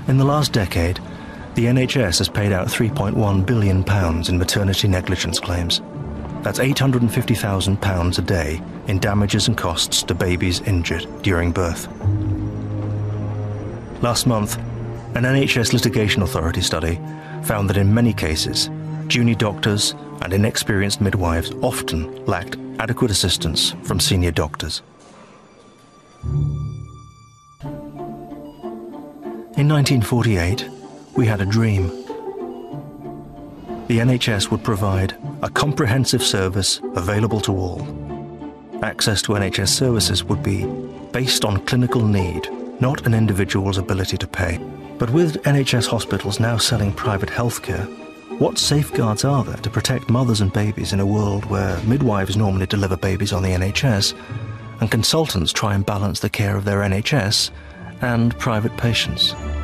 In the last decade, the NHS has paid out £3.1 billion in maternity negligence claims. That's £850,000 a day in damages and costs to babies injured during birth. Last month, an NHS Litigation Authority study found that in many cases, junior doctors and inexperienced midwives often lacked adequate assistance from senior doctors. In 1948, we had a dream. The NHS would provide a comprehensive service available to all. Access to NHS services would be based on clinical need, not an individual's ability to pay. But with NHS hospitals now selling private healthcare, what safeguards are there to protect mothers and babies in a world where midwives normally deliver babies on the NHS and consultants try and balance the care of their NHS and private patients?